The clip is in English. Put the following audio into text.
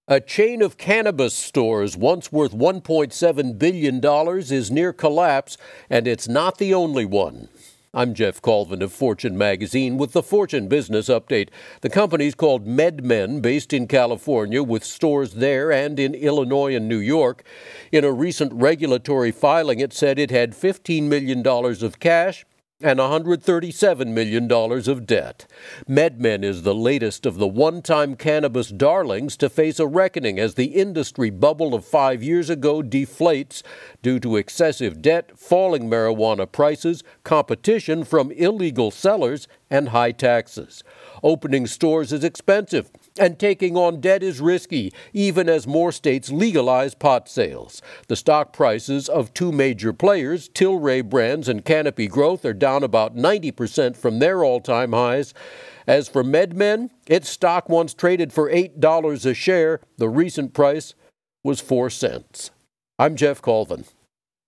A chain of cannabis stores, once worth $1.7 billion, is near collapse, and it's not the only one. I'm Jeff Colvin of Fortune Magazine with the Fortune Business Update. The company's called MedMen, based in California, with stores there and in Illinois and New York. In a recent regulatory filing, it said it had $15 million of cash and $137 million of debt. MedMen is the latest of the one-time cannabis darlings to face a reckoning as the industry bubble of 5 years ago deflates due to excessive debt, falling marijuana prices, competition from illegal sellers, and high taxes. Opening stores is expensive, and taking on debt is risky, even as more states legalize pot sales. The stock prices of two major players, Tilray Brands and Canopy Growth, are down about 90% from their all-time highs. As for MedMen, its stock once traded for $8 a share. The recent price was 4 cents. I'm Jeff Colvin.